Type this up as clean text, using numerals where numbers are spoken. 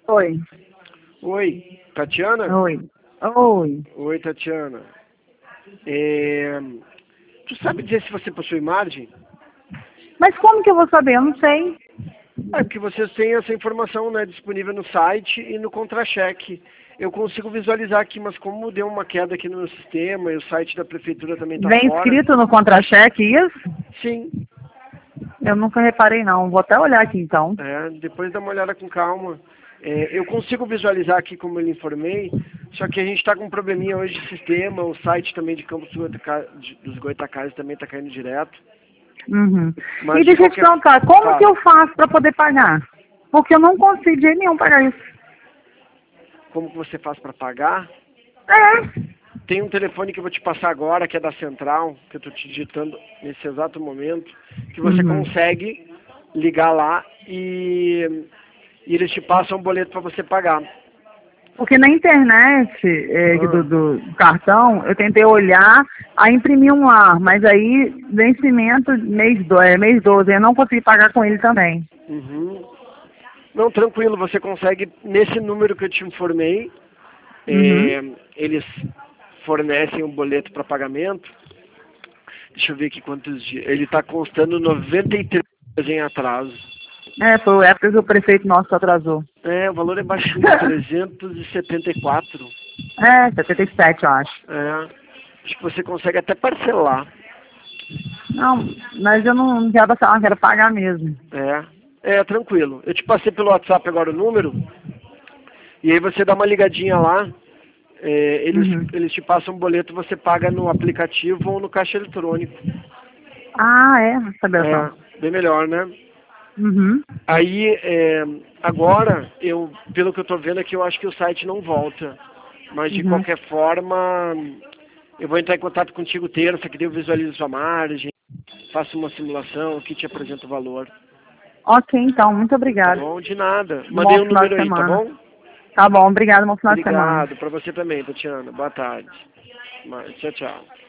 Oi. Oi, Tatiana? Oi. Oi. Oi, Tatiana. Tu sabe dizer se você possui margem? Mas como que eu vou saber? Eu não sei. É porque vocês têm essa informação, né, disponível no site e no contra-cheque. Eu consigo visualizar aqui, mas como deu uma queda aqui no meu sistema e o site da prefeitura também está Vem fora. escrito no contra-cheque isso? Sim, Eu nunca reparei não. Vou até olhar aqui então. depois dá uma olhada com calma. Eu consigo visualizar aqui como eu lhe informei, só que a gente está com um probleminha hoje de sistema, o site também de Campos dos Goytacazes também está caindo direto. Uhum. Mas E deixa eu te perguntar, como que eu faço para poder pagar? Porque eu não consigo de jeito nenhum pagar isso. Como que você faz para pagar? É. Tem um telefone que eu vou te passar agora, que é da Central, que eu estou te digitando nesse exato momento, que você consegue ligar lá e eles te passam um boleto para você pagar. Porque na internet do cartão, eu tentei olhar, aí imprimi um lá, mas aí vencimento mês 12, eu não consegui pagar com ele também. Uhum. Não, tranquilo, você consegue, nesse número que eu te informei, eles fornecem um boleto para pagamento. Deixa eu ver aqui quantos dias. Ele está constando 93 dias em atraso. Foi a época que o prefeito nosso atrasou. O valor é baixinho, 374. 77, eu acho. Acho que você consegue até parcelar. Não, mas eu não quero parcelar, eu quero pagar mesmo. Tranquilo. Eu te passei pelo WhatsApp agora o número, e aí você dá uma ligadinha lá, eles te passam um boleto, você paga no aplicativo ou no caixa eletrônico. Sabia só. Bem melhor, né? Uhum. Aí, agora, pelo que eu estou vendo aqui, eu acho que o site não volta. Mas, de qualquer forma, eu vou entrar em contato contigo terça, que daí eu visualizo sua margem, faço uma simulação, que te apresenta o valor. Ok, então, muito Tá obrigada. bom? De nada. Bom Mandei um final número de aí, tá semana. bom? Tá bom, obrigado, bom final de semana. Obrigado. Para você também, Tatiana. Boa tarde. Tchau, tchau.